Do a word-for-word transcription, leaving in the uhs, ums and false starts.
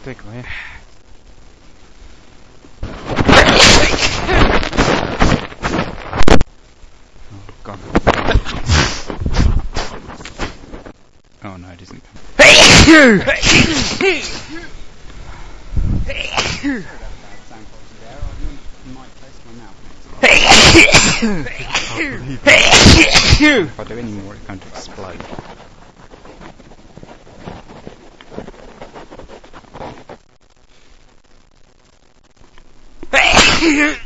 Take him here. Oh, God. Oh no, it isn't coming. If I do any more, it's going to explode.